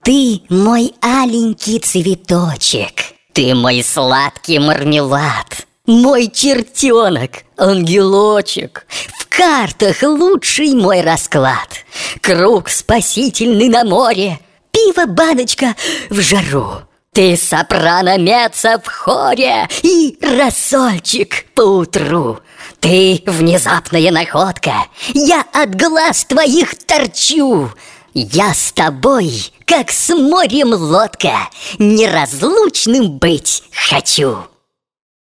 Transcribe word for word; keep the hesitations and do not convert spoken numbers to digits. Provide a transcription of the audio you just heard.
Ты мой аленький цветочек, ты мой сладкий мармелад, мой чертенок, ангелочек, в картах лучший мой расклад. Круг спасительный на море, пиво баночка в жару. Ты сопрано меца в хоре и рассольчик поутру. Ты внезапная находка, я от глаз твоих торчу. Я с тобой, как с морем лодка, неразлучным быть хочу.